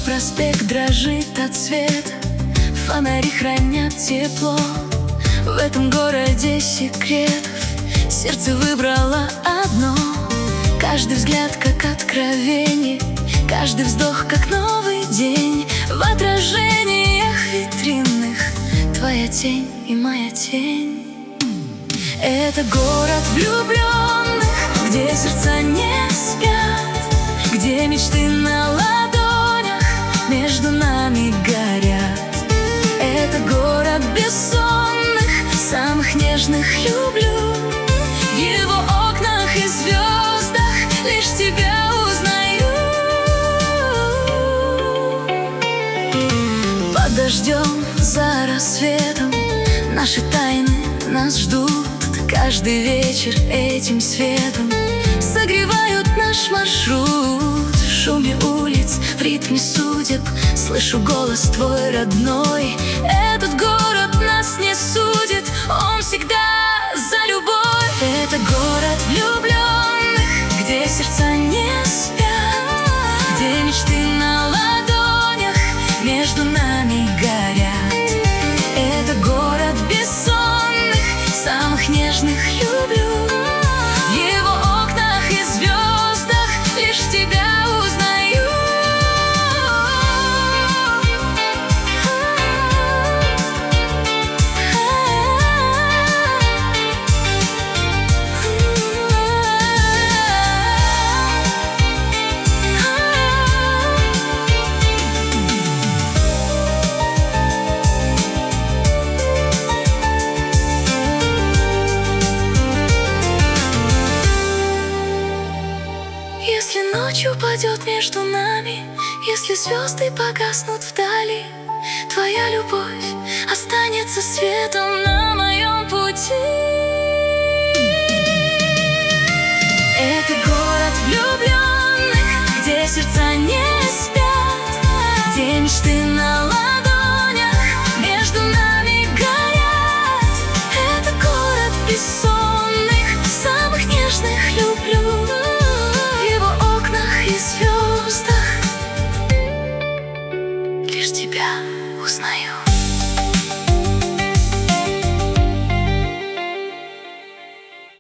проспект дрожит от света, фонари хранят тепло. В этом городе секретов сердце выбрало одно. Каждый взгляд как откровение, каждый вздох как новый день. В отражениях витринных твоя тень и моя тень. Это город влюбленных, где сердца не спят, где мечты на ладонях между нами горят. Это город бессонных, самых нежных люблю. В его окнах и звездах лишь тебя узнаю. Под дождем, за рассветом наши тайны нас ждут. Каждый вечер этим светом согревают наш маршрут. В шуме улиц, в ритме судеб слышу голос твой родной. Этот город нас не судит, он всегда за любовь. Это город влюбленных, где сердца не спят, где мечты на ладонях между нами горят. Это город бессонных, самых нежных люблю. В его окнах и звездах лишь тебя узнаю. Если ночь упадет между нами, если звезды погаснут вдали, твоя любовь останется светом нам.